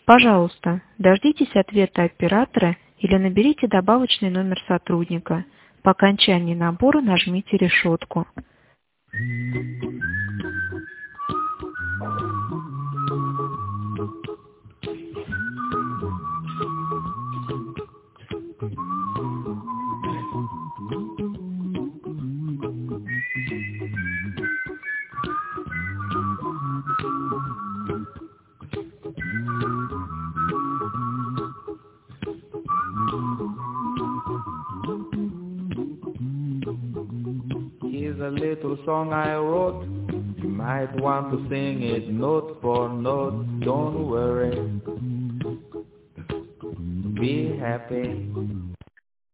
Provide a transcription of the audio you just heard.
Пожалуйста, дождитесь ответа оператора или наберите добавочный номер сотрудника. По окончании набора нажмите решетку. Here's a little song I wrote. You might want to sing it note for note. Don't worry. Be happy.